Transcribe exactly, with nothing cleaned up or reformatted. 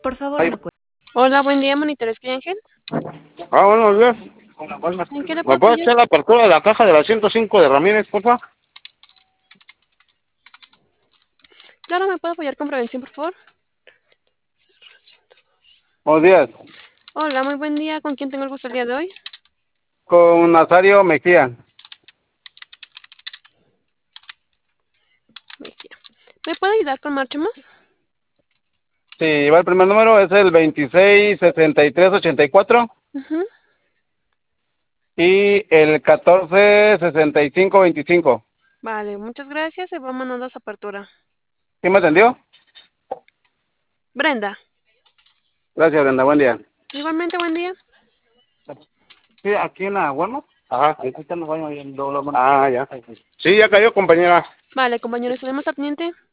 Por favor, Ahí. me cuenta. Hola, buen día, monitores Ángel. Ah, buenos días. ¿En qué le ¿Me puedo puede apoyar? echar la apertura de la caja de la ciento cinco de Ramírez, por favor? Claro, ¿me puedo apoyar con prevención, por favor? Buenos días. Hola, muy buen día. ¿Con quién tengo el gusto el día de hoy? Con Nazario Mejía. Mejía. ¿Me puede ayudar con marcha más? Sí, va el primer número, es el veintiséis sesenta y tres ochenta y cuatro. Ujú. Y el catorce sesenta y cinco veinticinco. Vale, muchas gracias y vámonos a esa apertura. ¿Sí me atendió? Brenda. Gracias, Brenda. Buen día. Igualmente, buen día. Sí, aquí en la Walmart. Ajá. Ah, ya. Sí, ya cayó, compañera. Vale, compañero, estaremos al pendiente.